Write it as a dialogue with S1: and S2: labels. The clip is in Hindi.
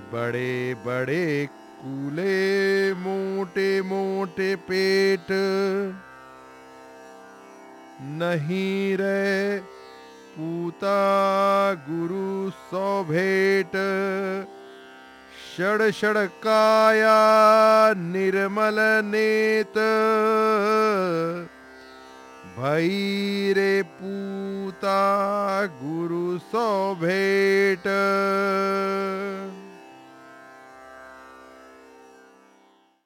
S1: बड़े बड़े कूले मोटे मोटे पेट, नहीं रे पूता गुरु सौ भेंट। षड षड काया निर्मल नेत, भई रे पूता गुरु सौ भेंट।